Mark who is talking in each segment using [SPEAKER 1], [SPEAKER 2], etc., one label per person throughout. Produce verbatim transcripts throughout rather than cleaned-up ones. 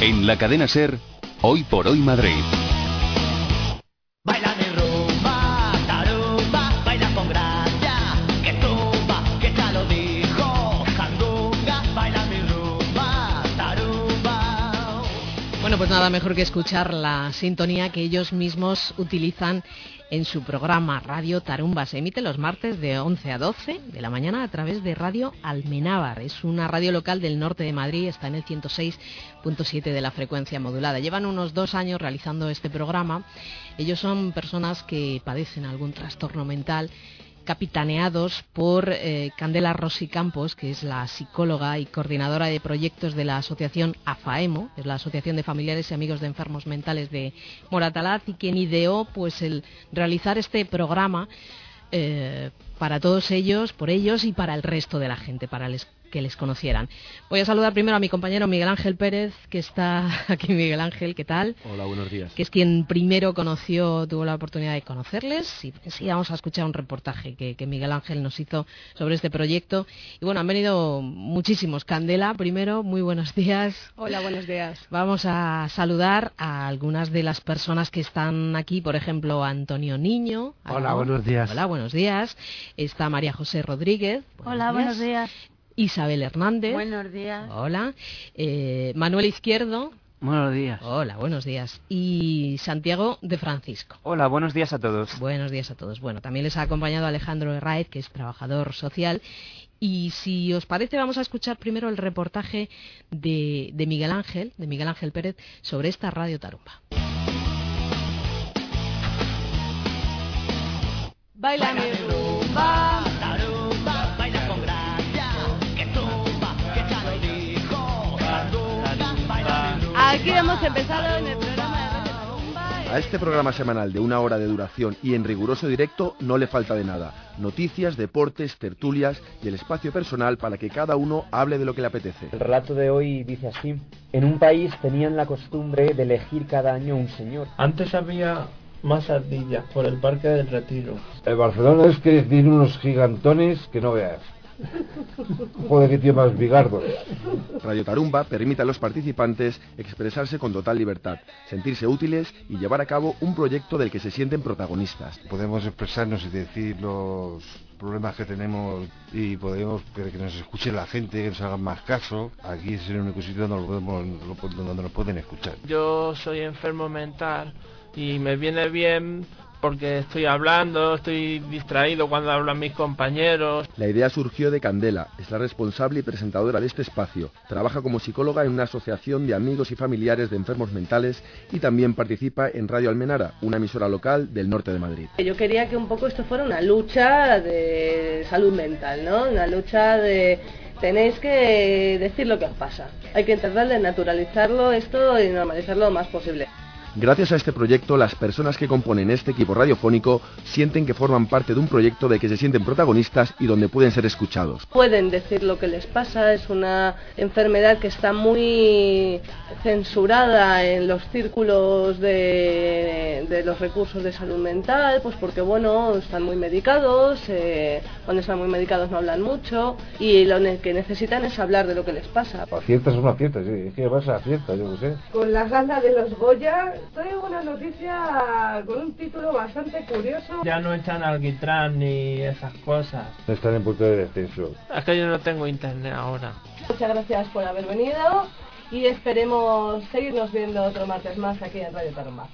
[SPEAKER 1] En la cadena SER, Hoy por Hoy Madrid.
[SPEAKER 2] Baila mi rumba, tarumba, baila con gracia, que tumba, que ya lo dijo, sandunga, baila mi rumba, tarumba.
[SPEAKER 3] Bueno, pues nada mejor que escuchar la sintonía que ellos mismos utilizan en su programa Radio Tarumba. Se emite los martes de once a doce de la mañana a través de Radio Almenábar. Es una radio local del norte de Madrid, está en el ciento seis punto siete de la frecuencia modulada. Llevan unos dos años realizando este programa. Ellos son personas que padecen algún trastorno mental, capitaneados por eh, Candela Rossi Campos, que es la psicóloga y coordinadora de proyectos de la asociación AFAEMO, es la Asociación de Familiares y Amigos de Enfermos Mentales de Moratalaz, y quien ideó pues el realizar este programa eh, para todos ellos, por ellos y para el resto de la gente, para les que les conocieran. Voy a saludar primero a mi compañero Miguel Ángel Pérez, que está aquí. Miguel Ángel, ¿qué tal?
[SPEAKER 4] Hola, buenos días.
[SPEAKER 3] Que es quien primero conoció, tuvo la oportunidad de conocerles, y sí, vamos a escuchar un reportaje que, que Miguel Ángel nos hizo sobre este proyecto. Y bueno, han venido muchísimos. Candela, primero, muy buenos días.
[SPEAKER 5] Hola, buenos días.
[SPEAKER 3] Vamos a saludar a algunas de las personas que están aquí, por ejemplo, Antonio Niño.
[SPEAKER 4] Hola, buenos días.
[SPEAKER 3] Hola, buenos días. Está María José Rodríguez. Buenos
[SPEAKER 5] Hola,
[SPEAKER 3] días.
[SPEAKER 5] buenos días.
[SPEAKER 3] Isabel Hernández.
[SPEAKER 5] Buenos días.
[SPEAKER 3] Hola. Eh, Manuel Izquierdo.
[SPEAKER 6] Buenos días.
[SPEAKER 3] Hola, buenos días. Y Santiago de Francisco.
[SPEAKER 6] Hola, buenos días a todos.
[SPEAKER 3] Buenos días a todos. Bueno, también les ha acompañado Alejandro Herráez, que es trabajador social. Y si os parece, vamos a escuchar primero el reportaje de, de Miguel Ángel, de Miguel Ángel Pérez, sobre esta Radio Tarumba.
[SPEAKER 5] Baila mi rumba. Aquí hemos empezado en el programa de Radio Tarumba.
[SPEAKER 4] A este programa semanal de una hora de duración y en riguroso directo no le falta de nada. Noticias, deportes, tertulias y el espacio personal para que cada uno hable de lo que le apetece.
[SPEAKER 7] El relato de hoy dice así: en un país tenían la costumbre de elegir cada año un señor.
[SPEAKER 8] Antes había más ardillas por el Parque del Retiro.
[SPEAKER 9] El Barcelona es que tiene unos gigantones que no veas. Joder, que tío más bigardo.
[SPEAKER 4] Radio Tarumba permite a los participantes expresarse con total libertad, sentirse útiles y llevar a cabo un proyecto del que se sienten protagonistas.
[SPEAKER 9] Podemos expresarnos y decir los problemas que tenemos y podemos que, que nos escuche la gente, que nos hagan más caso. Aquí es el único sitio donde, lo podemos, donde nos pueden escuchar.
[SPEAKER 8] Yo soy enfermo mental y me viene bien porque estoy hablando, estoy distraído cuando hablan mis compañeros.
[SPEAKER 4] La idea surgió de Candela, es la responsable y presentadora de este espacio. Trabaja como psicóloga en una asociación de amigos y familiares de enfermos mentales y también participa en Radio Almenara, una emisora local del norte de Madrid.
[SPEAKER 5] Yo quería que un poco esto fuera una lucha de salud mental, ¿no? Una lucha de... tenéis que decir lo que os pasa. Hay que intentar de naturalizarlo esto y normalizarlo lo más posible.
[SPEAKER 4] Gracias a este proyecto, las personas que componen este equipo radiofónico sienten que forman parte de un proyecto de que se sienten protagonistas y donde pueden ser escuchados.
[SPEAKER 5] Pueden decir lo que les pasa, es una enfermedad que está muy censurada en los círculos de, de los recursos de salud mental, pues porque bueno, están muy medicados, eh, cuando están muy medicados no hablan mucho y lo que necesitan es hablar de lo que les pasa.
[SPEAKER 9] Aciertas o no aciertas, sí, ¿qué pasa? Acierta, yo qué sé.
[SPEAKER 10] Con la gala de los Goya traigo una noticia con un título bastante curioso.
[SPEAKER 8] Ya no echan alquitrán ni esas cosas.
[SPEAKER 9] No están en punto de descenso.
[SPEAKER 8] Es que yo no tengo internet ahora.
[SPEAKER 5] Muchas gracias por haber venido y esperemos seguirnos viendo otro martes más aquí en Radio Tarumba.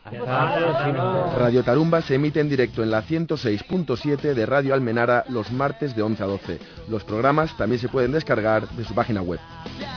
[SPEAKER 4] Radio Tarumba se emite en directo en la ciento seis punto siete de Radio Almenara los martes de once a doce. Los programas también se pueden descargar de su página web.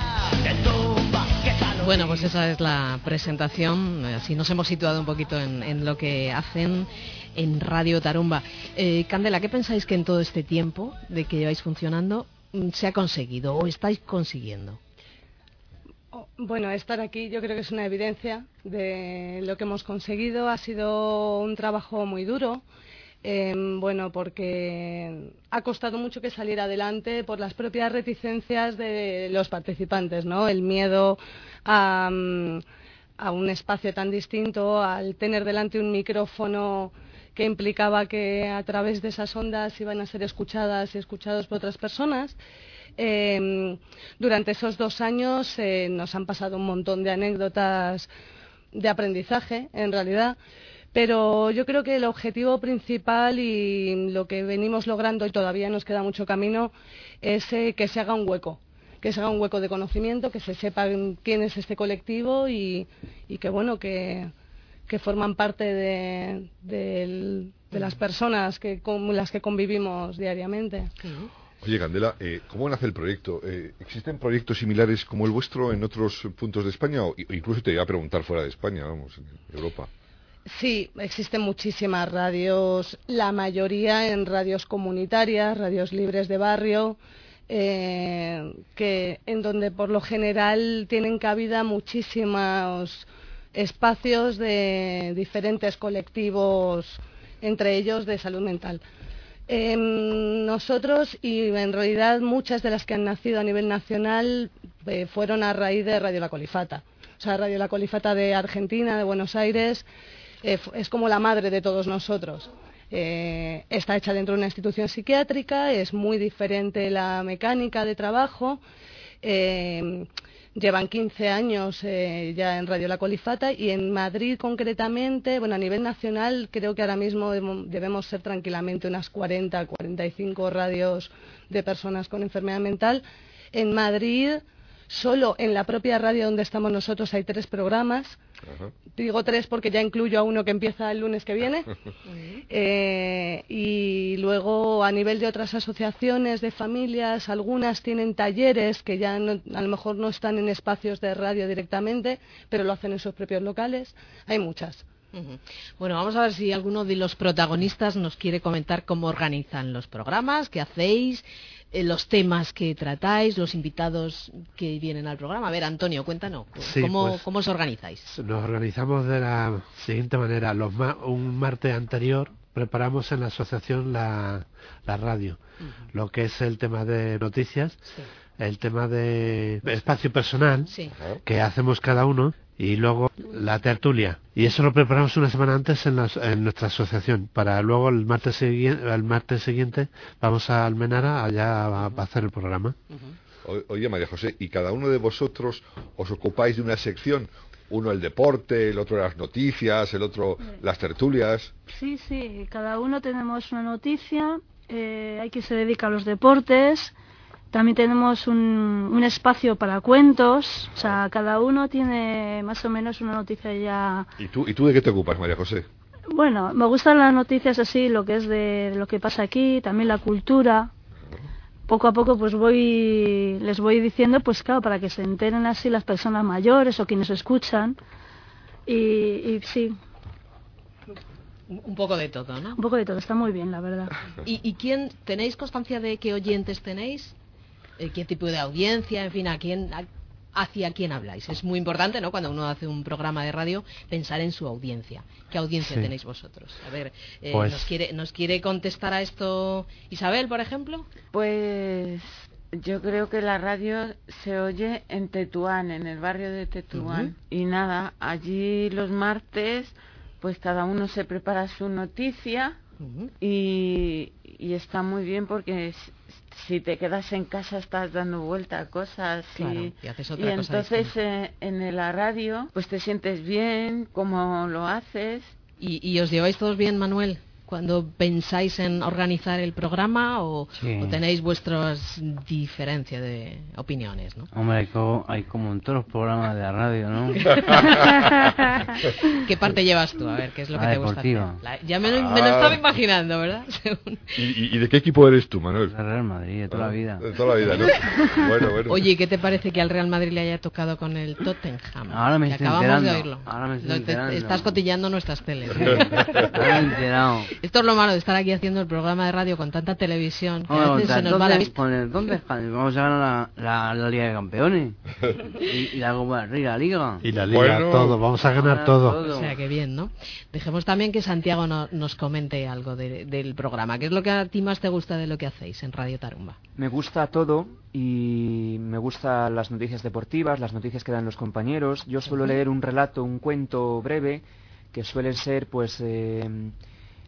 [SPEAKER 3] Bueno, pues esa es la presentación, así nos hemos situado un poquito en, en lo que hacen en Radio Tarumba. Eh, Candela, ¿qué pensáis que en todo este tiempo de que lleváis funcionando se ha conseguido o estáis consiguiendo?
[SPEAKER 10] Bueno, estar aquí yo creo que es una evidencia de lo que hemos conseguido. Ha sido un trabajo muy duro. Eh, bueno, porque ha costado mucho que saliera adelante por las propias reticencias de los participantes, ¿no? El miedo a, a un espacio tan distinto, al tener delante un micrófono que implicaba que a través de esas ondas iban a ser escuchadas y escuchados por otras personas. Eh, durante esos dos años eh, nos han pasado un montón de anécdotas de aprendizaje, en realidad, pero yo creo que el objetivo principal y lo que venimos logrando, y todavía nos queda mucho camino, es eh, que se haga un hueco, que se haga un hueco de conocimiento, que se sepa quién es este colectivo y, y que, bueno, que, que forman parte de, de, de las personas que, con las que convivimos diariamente.
[SPEAKER 11] Oye, Candela, eh, ¿cómo nace el proyecto? Eh, ¿Existen proyectos similares como el vuestro en otros puntos de España? O incluso te iba a preguntar fuera de España, vamos, en Europa.
[SPEAKER 10] Sí, existen muchísimas radios, la mayoría en radios comunitarias, radios libres de barrio, eh, que en donde por lo general tienen cabida muchísimos espacios de diferentes colectivos, entre ellos de salud mental. Eh, nosotros, y en realidad muchas de las que han nacido a nivel nacional, eh, fueron a raíz de Radio La Colifata. O sea, Radio La Colifata de Argentina, de Buenos Aires, eh, es como la madre de todos nosotros. Eh, está hecha dentro de una institución psiquiátrica, es muy diferente la mecánica de trabajo. Eh, llevan quince años eh, ya en Radio La Colifata, y en Madrid concretamente, bueno, a nivel nacional creo que ahora mismo debemos ser tranquilamente unas cuarenta, cuarenta y cinco radios de personas con enfermedad mental. En Madrid, solo en la propia radio donde estamos nosotros hay tres programas. Ajá. Digo tres porque ya incluyo a uno que empieza el lunes que viene. eh, y luego a nivel de otras asociaciones de familias, algunas tienen talleres que ya no, a lo mejor no están en espacios de radio directamente, pero lo hacen en sus propios locales. Hay muchas.
[SPEAKER 3] Uh-huh. Bueno, vamos a ver si alguno de los protagonistas nos quiere comentar cómo organizan los programas, qué hacéis, eh, los temas que tratáis, los invitados que vienen al programa. A ver, Antonio, cuéntanos,
[SPEAKER 12] sí,
[SPEAKER 3] ¿cómo,
[SPEAKER 12] pues,
[SPEAKER 3] ¿cómo os organizáis?
[SPEAKER 12] Nos organizamos de la siguiente manera. Los ma- un martes anterior preparamos en la asociación la, la radio, uh-huh. lo que es el tema de noticias, sí. el tema de espacio personal, sí. que hacemos cada uno, y luego la tertulia. Y eso lo preparamos una semana antes en, la, en nuestra asociación, para luego el martes, segui- el martes siguiente vamos a Almenara allá a, a hacer el programa.
[SPEAKER 11] Uh-huh. O, oye, María José, ¿y cada uno de vosotros os ocupáis de una sección? Uno el deporte, el otro las noticias, el otro las tertulias.
[SPEAKER 13] Sí, sí, cada uno tenemos una noticia, eh, hay quien se dedica a los deportes. También tenemos un, un espacio para cuentos, o sea, cada uno tiene más o menos una noticia ya.
[SPEAKER 11] ¿Y tú, y tú de qué te ocupas, María José?
[SPEAKER 13] Bueno, me gustan las noticias así, lo que es de, de lo que pasa aquí, también la cultura. Poco a poco pues voy, les voy diciendo, pues claro, para que se enteren así las personas mayores o quienes escuchan. Y, y sí.
[SPEAKER 3] Un poco de todo, ¿no?
[SPEAKER 13] Un poco de todo, está muy bien, la verdad.
[SPEAKER 3] ¿Y, y quién, tenéis constancia de qué oyentes tenéis? ¿Qué tipo de audiencia? En fin, ¿a quién, a, hacia quién habláis? Es muy importante, ¿no? Cuando uno hace un programa de radio, pensar en su audiencia. ¿Qué audiencia sí. tenéis vosotros? A ver, eh, pues... ¿nos quiere, ¿nos quiere contestar a esto Isabel, por ejemplo?
[SPEAKER 14] Pues yo creo que la radio se oye en Tetuán, en el barrio de Tetuán. Uh-huh. Y nada, allí los martes, pues cada uno se prepara su noticia. Uh-huh. y, y está muy bien porque si te quedas en casa estás dando vuelta a cosas,
[SPEAKER 3] claro,
[SPEAKER 14] y,
[SPEAKER 3] y, haces otra
[SPEAKER 14] y
[SPEAKER 3] cosa
[SPEAKER 14] entonces eh, en la radio pues te sientes bien como lo haces.
[SPEAKER 3] ¿Y, y os lleváis todos bien, Manuel, cuando pensáis en organizar el programa o, sí. o tenéis vuestras diferencias de opiniones, ¿no?
[SPEAKER 6] Hombre, hay como, hay como en todos los programas de la radio, ¿no?
[SPEAKER 3] ¿Qué parte llevas tú? A ver, ¿qué es lo
[SPEAKER 6] la
[SPEAKER 3] que te
[SPEAKER 6] deportiva.
[SPEAKER 3] gusta hacer? La, ya me, ah. me lo estaba imaginando, ¿verdad?
[SPEAKER 11] ¿Y, y, ¿Y de qué equipo eres tú, Manuel?
[SPEAKER 6] De Real Madrid, de toda ah, la vida.
[SPEAKER 11] De toda la vida, ¿no? Bueno, bueno.
[SPEAKER 3] Oye, ¿qué te parece que al Real Madrid le haya tocado con el Tottenham?
[SPEAKER 6] Ahora me estoy
[SPEAKER 3] acabamos
[SPEAKER 6] enterando.
[SPEAKER 3] de oírlo.
[SPEAKER 6] Ahora me estoy
[SPEAKER 3] no,
[SPEAKER 6] enterando.
[SPEAKER 3] Te, estás cotillando nuestras teles.
[SPEAKER 6] Sí. Ahora me he enterado.
[SPEAKER 3] Esto es lo malo de estar aquí haciendo el programa de radio con tanta televisión que
[SPEAKER 6] oh,
[SPEAKER 3] a veces se nos va la vista.
[SPEAKER 6] Con el, ¿dónde vamos a ganar la, la, la Liga de Campeones? y, y la Copa del Rey, la Liga.
[SPEAKER 12] Y la Liga, bueno, todo, vamos a ganar todo.
[SPEAKER 3] todo. O sea, que bien, ¿no? Dejemos también que Santiago no, nos comente algo de, del programa. ¿Qué es lo que a ti más te gusta de lo que hacéis en Radio Tarumba?
[SPEAKER 15] Me gusta todo y me gustan las noticias deportivas, las noticias que dan los compañeros. Yo suelo leer un relato, un cuento breve, que suelen ser, pues... Eh,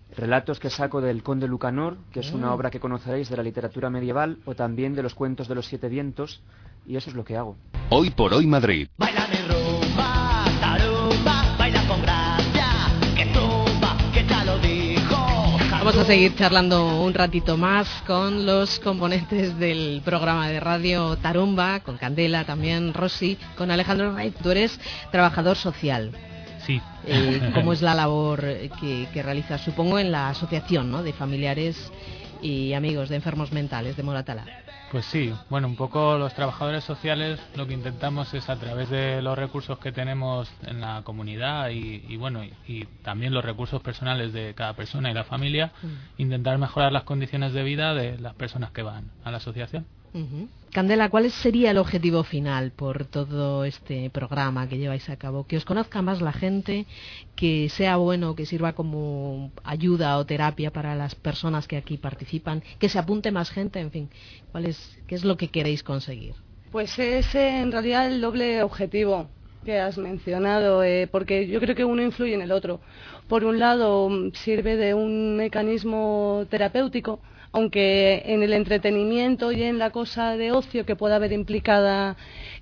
[SPEAKER 15] Relatos que saco del Conde Lucanor, que es una
[SPEAKER 3] Mm.
[SPEAKER 15] obra que conoceréis de la literatura medieval, o también de los cuentos de los siete vientos, y eso es lo que hago.
[SPEAKER 1] Hoy por hoy Madrid.
[SPEAKER 2] Baila mi rumba, tarumba, baila con gracia, que tumba, que ya lo dijo.
[SPEAKER 3] Vamos a seguir charlando un ratito más con los componentes del programa de radio Tarumba, con Candela también, Rosy, con Alejandro Rey. Tú eres trabajador social.
[SPEAKER 16] Sí.
[SPEAKER 3] Eh, ¿Cómo es la labor que, que realizas? Supongo en la asociación, ¿no?, de familiares y amigos de enfermos mentales de Moratalá.
[SPEAKER 16] Pues sí, bueno, un poco los trabajadores sociales lo que intentamos es a través de los recursos que tenemos en la comunidad y, y bueno, y, y también los recursos personales de cada persona y la familia,
[SPEAKER 3] Mm.
[SPEAKER 16] intentar mejorar las condiciones de vida de las personas que van a la asociación.
[SPEAKER 3] Ujú. Candela, ¿cuál sería el objetivo final por todo este programa que lleváis a cabo? Que os conozca más la gente, que sea bueno, que sirva como ayuda o terapia para las personas que aquí participan, que se apunte más gente, en fin, ¿cuál es, qué es lo que queréis conseguir?
[SPEAKER 10] Pues es eh, en realidad el doble objetivo que has mencionado, eh, porque yo creo que uno influye en el otro. Por un lado, mm, sirve de un mecanismo terapéutico, aunque en el entretenimiento y en la cosa de ocio que pueda haber implicada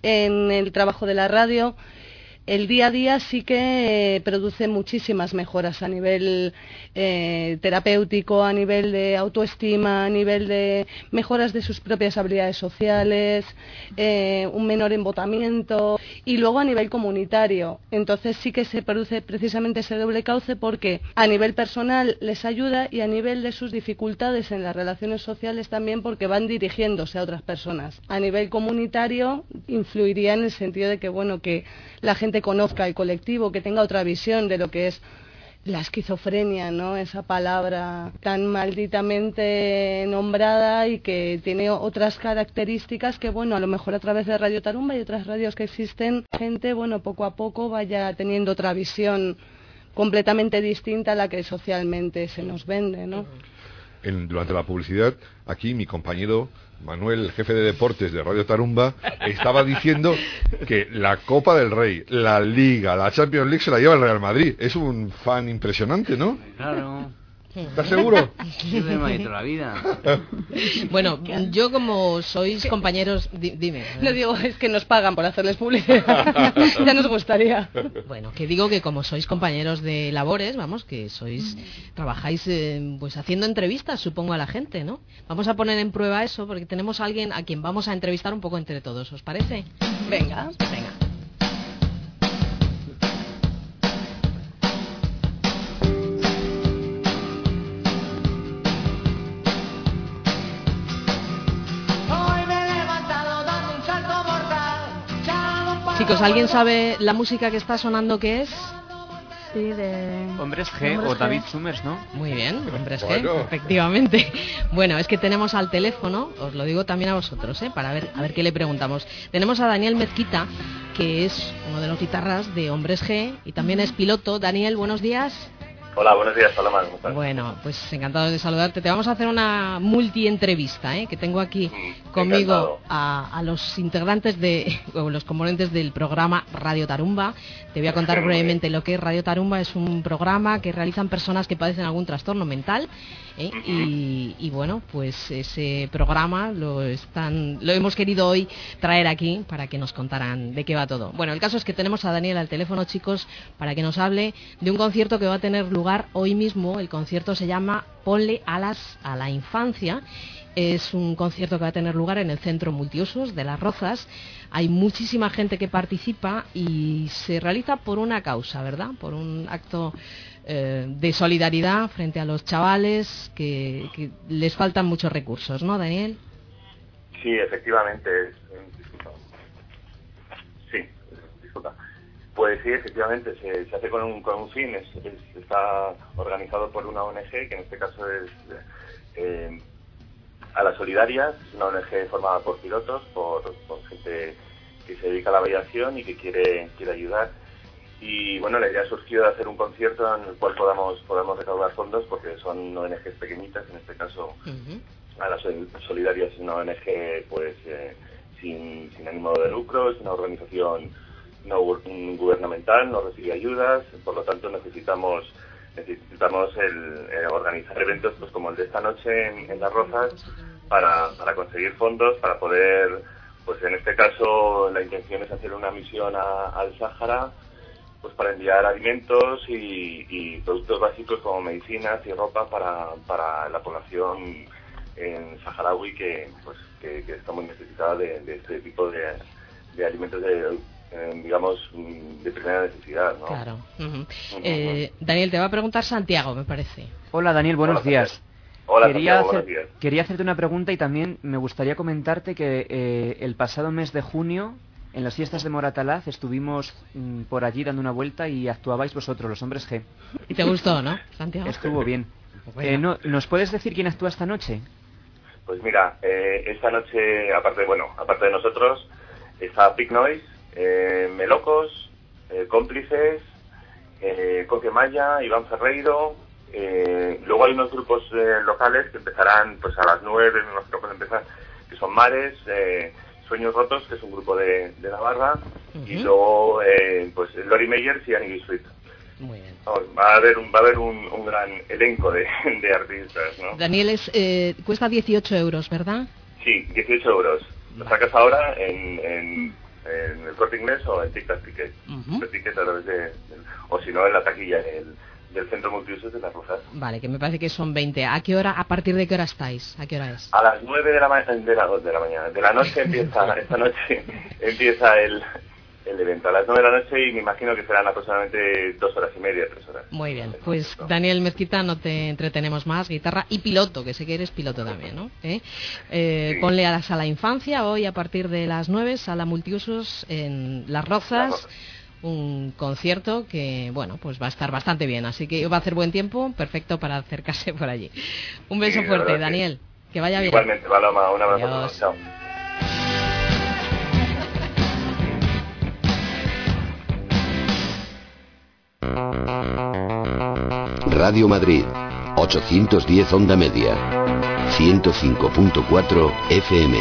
[SPEAKER 10] en el trabajo de la radio, el día a día sí que eh, produce muchísimas mejoras a nivel eh, terapéutico, a nivel de autoestima, a nivel de mejoras de sus propias habilidades sociales, eh, un menor embotamiento y luego a nivel comunitario. Entonces sí que se produce precisamente ese doble cauce porque a nivel personal les ayuda y a nivel de sus dificultades en las relaciones sociales también porque van dirigiéndose a otras personas. A nivel comunitario influiría en el sentido de que, bueno, que la gente conozca el colectivo, que tenga otra visión de lo que es la esquizofrenia, ¿no? Esa palabra tan malditamente nombrada y que tiene otras características que, bueno, a lo mejor a través de Radio Tarumba y otras radios que existen, gente, bueno, poco a poco vaya teniendo otra visión completamente distinta a la que socialmente se nos vende, ¿no?
[SPEAKER 11] En, durante la publicidad, aquí mi compañero Manuel, el jefe de deportes de Radio Tarumba, estaba diciendo que la Copa del Rey, la Liga, la Champions League se la lleva el Real Madrid. Es un fan impresionante, ¿no?
[SPEAKER 6] Claro.
[SPEAKER 11] ¿Estás seguro?
[SPEAKER 6] Yo de Madrid toda la vida.
[SPEAKER 3] Bueno, yo como sois compañeros... Di, dime.
[SPEAKER 10] No digo, es que nos pagan por hacerles publicidad. Ya nos gustaría.
[SPEAKER 3] Bueno, que digo que como sois compañeros de labores, vamos, que sois... Trabajáis eh, pues haciendo entrevistas, supongo, a la gente, ¿no? Vamos a poner en prueba eso porque tenemos a alguien a quien vamos a entrevistar un poco entre todos, ¿os parece?
[SPEAKER 10] Venga.
[SPEAKER 3] Venga. Chicos, ¿alguien sabe la música que está sonando qué es?
[SPEAKER 13] Sí, de...
[SPEAKER 15] Hombres G
[SPEAKER 13] Hombres
[SPEAKER 15] o
[SPEAKER 13] G.
[SPEAKER 15] David Summers, ¿no?
[SPEAKER 3] Muy bien, Hombres G,
[SPEAKER 11] Bueno.
[SPEAKER 3] efectivamente. Bueno, es que tenemos al teléfono, os lo digo también a vosotros, ¿eh? Para ver, a ver qué le preguntamos. Tenemos a Daniel Mezquita, que es uno de los guitarras de Hombres G y también es piloto. Daniel, buenos días.
[SPEAKER 17] Hola, buenos días, Paloma. ¿Cómo estás?
[SPEAKER 3] Bueno, pues encantado de saludarte. Te vamos a hacer una multi-entrevista, ¿eh? Que tengo aquí conmigo a, a los integrantes de, o los componentes del programa Radio Tarumba. Te voy a contar brevemente lo que es Radio Tarumba. Es un programa que realizan personas que padecen algún trastorno mental, ¿eh? y, y bueno, pues ese programa lo están, lo hemos querido hoy traer aquí para que nos contaran de qué va todo. Bueno, el caso es que tenemos a Daniel al teléfono, chicos, para que nos hable de un concierto que va a tener lugar hoy mismo. El concierto se llama Ponle alas a la infancia. Es un concierto que va a tener lugar en el Centro Multiusos de Las Rozas. Hay muchísima gente que participa y se realiza por una causa, ¿verdad? Por un acto eh, de solidaridad frente a los chavales que, que les faltan muchos recursos, ¿no, Daniel?
[SPEAKER 17] Sí, efectivamente. Es, disculpa. Sí, disculpa. Pues sí, efectivamente, se, se hace con un, con un fin. Es, es- está organizado por una O N G, que en este caso es eh, a las Solidarias. Es una O N G formada por pilotos, por, por gente que se dedica a la aviación y que quiere, quiere ayudar. Y bueno, la idea surgió de hacer un concierto en el cual podamos, podamos recaudar fondos, porque son O N Ges pequeñitas, en este caso a las Solidarias es una O N G pues eh, sin, sin ánimo de lucro, es una organización no gu- gubernamental, no recibe ayudas, por lo tanto necesitamos necesitamos el, eh, organizar eventos pues como el de esta noche en, en Las Rozas para, para conseguir fondos, para poder, pues en este caso la intención es hacer una misión a, al Sáhara, pues para enviar alimentos y, y productos básicos como medicinas y ropa para, para la población en saharaui que pues que, que está muy necesitada de, de este tipo de, de alimentos de, eh, digamos, de primera necesidad, ¿no?
[SPEAKER 3] Claro. Uh-huh. Uh-huh. Eh, Daniel, te va a preguntar Santiago, me parece.
[SPEAKER 15] Hola, Daniel, buenos
[SPEAKER 17] Hola,
[SPEAKER 15] días.
[SPEAKER 17] Hola,
[SPEAKER 15] quería,
[SPEAKER 17] Santiago,
[SPEAKER 15] hacer,
[SPEAKER 17] buenos días.
[SPEAKER 15] quería hacerte una pregunta y también me gustaría comentarte que eh, el pasado mes de junio, en las fiestas de Moratalaz, estuvimos mm, por allí dando una vuelta y actuabais vosotros, los Hombres G.
[SPEAKER 3] ¿Y te gustó, no, Santiago?
[SPEAKER 15] Estuvo bien.
[SPEAKER 3] Bueno.
[SPEAKER 15] Eh, no, ¿Nos puedes decir quién actúa esta noche?
[SPEAKER 17] Pues mira, eh, esta noche, aparte, bueno, aparte de nosotros, está Big Noise, eh, Melocos, eh, Cómplices, eh, Coque Maya, Iván Ferreiro. Eh, luego hay unos grupos eh, locales que empezarán pues a las nueve, me imagino que empezar, que son Mares, eh, Sueños Rotos, que es un grupo de, de Navarra, uh-huh. y luego eh, pues Lori Meyers y Annie Sweet.
[SPEAKER 3] Muy bien.
[SPEAKER 17] Vamos, va a haber un, va a haber un, un gran elenco de, de artistas, ¿no?
[SPEAKER 3] Daniel, es, eh, cuesta dieciocho euros, ¿verdad?
[SPEAKER 17] Sí, dieciocho euros. Lo sacas ahora en, en, en el Corte Inglés o en Tic Tac Ticket. Uh-huh. El ticket a través de, de, o si no en la taquilla del, del Centro Multiusos de Las Rozas.
[SPEAKER 3] Vale, que me parece que son veinte. ¿A qué hora, a partir de qué hora estáis? ¿A qué hora es?
[SPEAKER 17] A las nueve de la, ma- de la, de la mañana, de la noche empieza, esta noche empieza el, el evento. A las nueve de la noche y me imagino que serán aproximadamente dos horas y media, tres horas.
[SPEAKER 3] Muy bien, pues Daniel Mezquita, no te entretenemos más. Guitarra y piloto, que sé que eres piloto también, ¿no? ¿Eh? Eh, sí. Ponle a la Sala Infancia hoy a partir de las nueve, Sala Multiusos en Las Rozas. Las Rozas. Un concierto que, bueno, pues va a estar bastante bien, así que va a hacer buen tiempo, perfecto para acercarse por allí. Un beso sí, fuerte, Daniel, que... que vaya bien.
[SPEAKER 17] Igualmente, Paloma, un abrazo.
[SPEAKER 3] Adiós.
[SPEAKER 17] Chao.
[SPEAKER 1] Radio Madrid, ochocientos diez onda media, ciento cinco punto cuatro F M.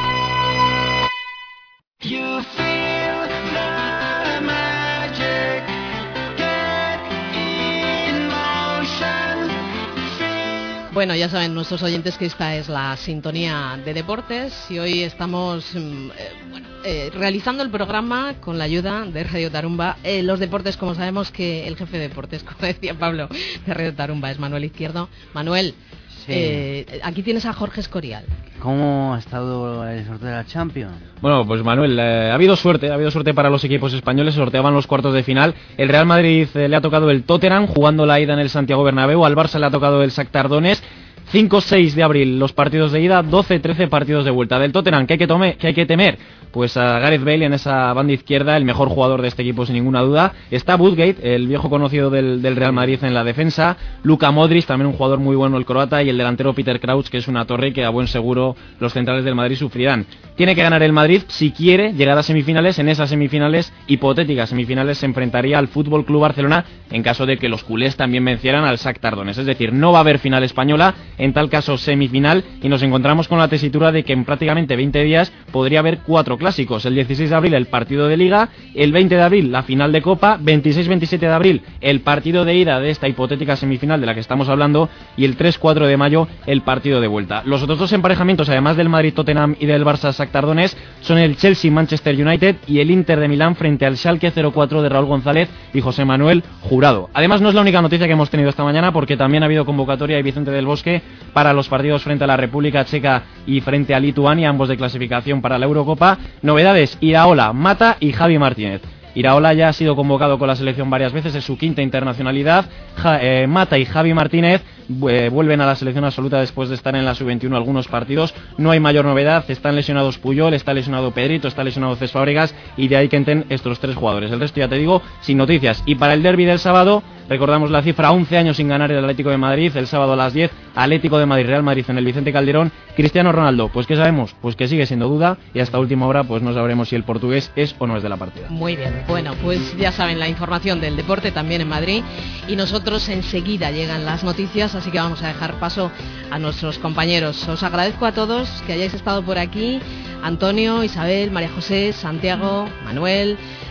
[SPEAKER 3] Bueno, ya saben nuestros oyentes que esta es la sintonía de deportes y hoy estamos eh, bueno, eh, realizando el programa con la ayuda de Radio Tarumba. Eh, los deportes, como sabemos que el jefe de deportes, como decía Pablo, de Radio Tarumba es Manuel Izquierdo. Manuel, sí. eh, aquí tienes a Jorge Escorial.
[SPEAKER 6] ¿Cómo ha estado el sorteo de la Champions?
[SPEAKER 18] Bueno, pues Manuel, eh, ha habido suerte, ha habido suerte para los equipos españoles, se sorteaban los cuartos de final. El Real Madrid eh, le ha tocado el Tottenham jugando la ida en el Santiago Bernabéu, al Barça le ha tocado el Shakhtar Donetsk. cinco seis de abril los partidos de ida, doce trece partidos de vuelta. Del Tottenham, ¿qué hay que, tome, ¿qué hay que temer? Pues a Gareth Bale en esa banda izquierda, el mejor jugador de este equipo sin ninguna duda. Está Woodgate, el viejo conocido del, del Real Madrid en la defensa. Luka Modric, también un jugador muy bueno el croata. Y el delantero Peter Crouch, que es una torre que a buen seguro los centrales del Madrid sufrirán. Tiene que ganar el Madrid si quiere llegar a semifinales. En esas semifinales, hipotéticas semifinales, se enfrentaría al Fútbol Club Barcelona en caso de que los culés también vencieran al Shakhtar Donetsk. Es decir, no va a haber final española, en tal caso semifinal, y nos encontramos con la tesitura de que en prácticamente veinte días podría haber cuatro clásicos. El dieciséis de abril el partido de Liga, el veinte de abril la final de Copa, veintiséis veintisiete de abril el partido de ida de esta hipotética semifinal de la que estamos hablando, y el tres cuatro de mayo el partido de vuelta. Los otros dos emparejamientos, además del Madrid-Tottenham y del Barça-Shakhtar Donetsk, son el Chelsea-Manchester United y el Inter de Milán frente al Schalke cero cuatro de Raúl González y José Manuel Jurado. Además, no es la única noticia que hemos tenido esta mañana, porque también ha habido convocatoria de Vicente del Bosque para los partidos frente a la República Checa y frente a Lituania, ambos de clasificación para la Eurocopa. Novedades: Iraola, Mata y Javi Martínez. Iraola ya ha sido convocado con la selección varias veces, es su quinta internacionalidad. Ja, eh, Mata y Javi Martínez eh, vuelven a la selección absoluta después de estar en la sub veintiuno algunos partidos. No hay mayor novedad, están lesionados Puyol, está lesionado Pedrito, está lesionado Cés Fábregas, y de ahí que entren estos tres jugadores. El resto, ya te digo, sin noticias. Y para el derbi del sábado, recordamos la cifra: once años sin ganar el Atlético de Madrid. El sábado a las diez, Atlético de Madrid, Real Madrid en el Vicente Calderón. Cristiano Ronaldo, pues ¿qué sabemos? Pues que sigue siendo duda, y hasta última hora pues no sabremos si el portugués es o no es de la partida.
[SPEAKER 3] Muy bien, bueno, pues ya saben, la información del deporte también en Madrid, y nosotros enseguida llegan las noticias, así que vamos a dejar paso a nuestros compañeros. Os agradezco a todos que hayáis estado por aquí: Antonio, Isabel, María José, Santiago, Manuel,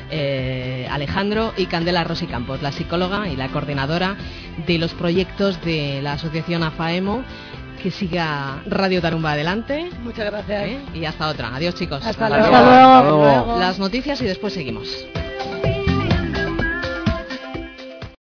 [SPEAKER 3] eh, Alejandro, y Candela Rossi Campos, la psicóloga y la coordinadora de los proyectos de la asociación AFAEMO. Que siga Radio Tarumba adelante.
[SPEAKER 10] Muchas gracias.
[SPEAKER 3] ¿Eh? Y hasta otra. Adiós, chicos.
[SPEAKER 10] Hasta
[SPEAKER 3] Adiós.
[SPEAKER 10] luego.
[SPEAKER 3] Hasta luego. Las noticias y después seguimos.